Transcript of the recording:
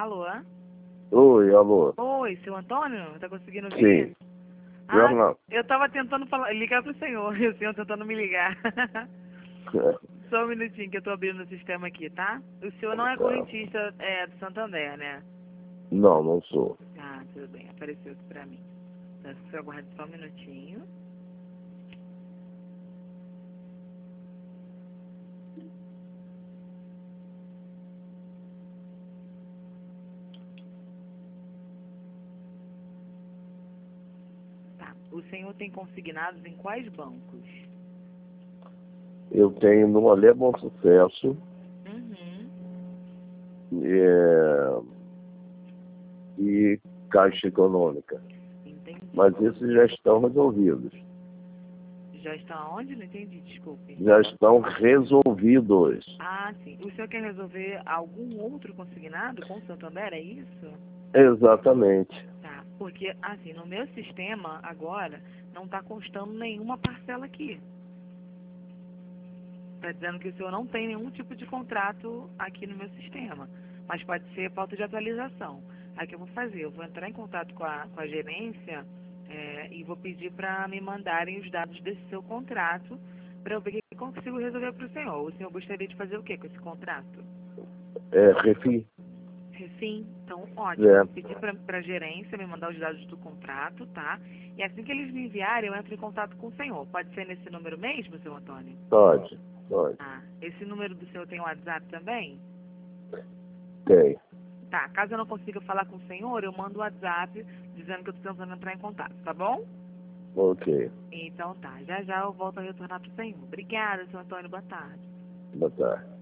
Alô? Oi, alô. Oi, seu Antônio? Tá conseguindo Sim. ouvir? Jornal. Eu tava tentando ligar pro senhor, e o senhor tentando me ligar. Só um minutinho que eu tô abrindo o sistema aqui, tá? O senhor não é correntista do Santander, né? Não, não sou. Ah, tudo bem, apareceu aqui pra mim. Então, se eu aguarde só um minutinho. Tá. O senhor tem consignados em quais bancos? Eu tenho no Alê Bom Sucesso Uhum. e Caixa Econômica. Entendi. Mas esses já estão resolvidos. Já está onde? Não entendi, desculpe. Já estão resolvidos. Ah, sim. O senhor quer resolver algum outro consignado com o Santander, é isso? Exatamente. Tá. Porque, assim, no meu sistema, agora, não está constando nenhuma parcela aqui. Está dizendo que o senhor não tem nenhum tipo de contrato aqui no meu sistema. Mas pode ser falta de atualização. Aí o que eu vou fazer? Eu vou entrar em contato com a gerência e vou pedir para me mandarem os dados desse seu contrato para eu ver o que eu consigo resolver para o senhor. O senhor gostaria de fazer o que com esse contrato? Refim. Sim, então ótimo. Eu É. vou pedir para a gerência me mandar os dados do contrato, tá? E assim que eles me enviarem, eu entro em contato com o senhor. Pode ser nesse número mesmo, seu Antônio? Pode. Ah, esse número do senhor tem WhatsApp também? Tem. Tá, caso eu não consiga falar com o senhor, eu mando o WhatsApp dizendo que eu estou tentando entrar em contato, tá bom? Ok. Então tá, já já eu volto a retornar para o senhor. Obrigada, seu Antônio, boa tarde. Boa tarde.